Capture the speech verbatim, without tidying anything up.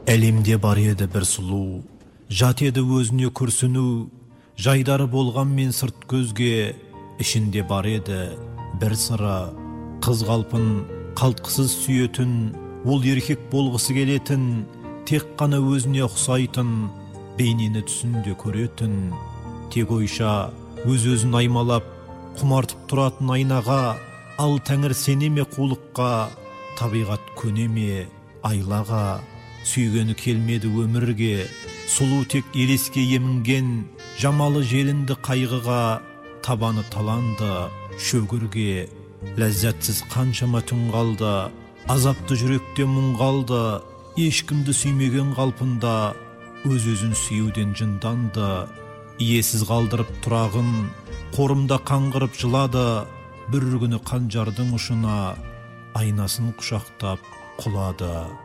Әлемде бар еді бір сұлу, жат еді өзіне күрсіну, жайдары болған мен сырт көзге, ішінде бар еді бір сыры. Қыз қалпын қалтқысыз сүйетін, ол еркек болғысы келетін, тек қана өзіне ұқсайтын, бейнені түсінде көретін. Тек ойша өз-өзін аймалап, құмартып тұратын айнаға, ал тәңір сенеме қулыққа, табиғат көнеме айлаға. Сүйгені келмеді өмірге, сұлу тек елеске емінген, жамалы желінді қайғыға, табаны таланды шөгірге. Ләззатсыз қаншама түн қалды, азапты жүректе мұң қалды, ешкімді сүймеген қалпында, өз-өзін сүюден жынданды. Иесіз қалдырып тұрағын, қорымда қаңғырып жылады, бір күні қанжардың ұшына, айнасын құшақтап құлады.